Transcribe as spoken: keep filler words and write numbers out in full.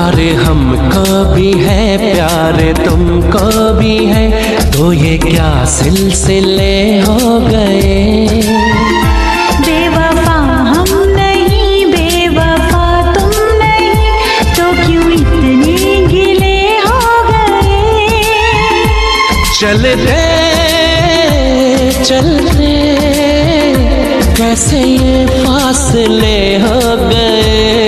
प्यार हमको भी है, प्यार तुमको भी है, तो ये क्या सिलसिले हो गए। बेवफा हम नहीं, बेवफा तुम नहीं, तो क्यों इतने गिले हो गए। चलते चलते कैसे ये फासले हो गए।